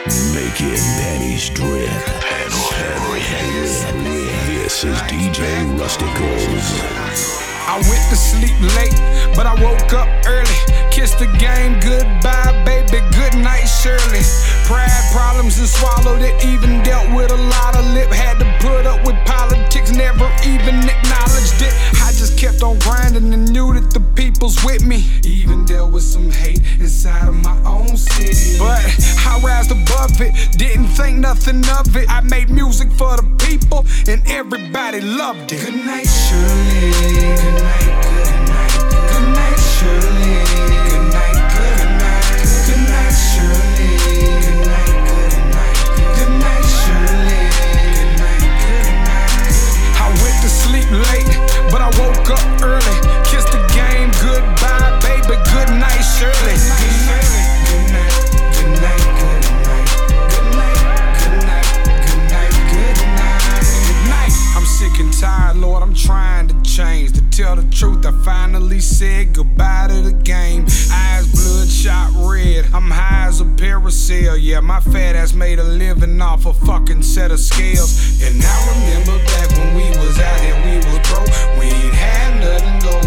Making pennies drip. This is DJ Rusticals. I went to sleep late, but I woke up early. Kissed the game goodbye, baby, good night, Shirley. Pride problems and swallowed it, even dealt with a lot of lip. Had to put up with politics, never even acknowledged it. I just kept on grinding and knew that the people's with me. Even dealt with some hate inside of my own city. But I rised above it, didn't think nothing of it. I made music for the people and everybody loved it. Good night, Shirley. Good night, good night. Good night, Shirley. Good night, good night. Good night, Shirley. Good night, good night. Good night, Shirley. Good night, good night. I went to sleep late, but I woke up early. Kissed the game goodbye, baby. Good night, Shirley. Good night, good night. Good night, good night. Good night, good night. Good night, good night. Good night. I'm sick and tired, Lord. I'm trying to change. To tell the truth, I finally said goodbye to the game. Eyes bloodshot red, I'm high as a parasail. Yeah, my fat ass made a living off a fucking set of scales. And I remember back when we was out here, we was broke. We ain't had nothing going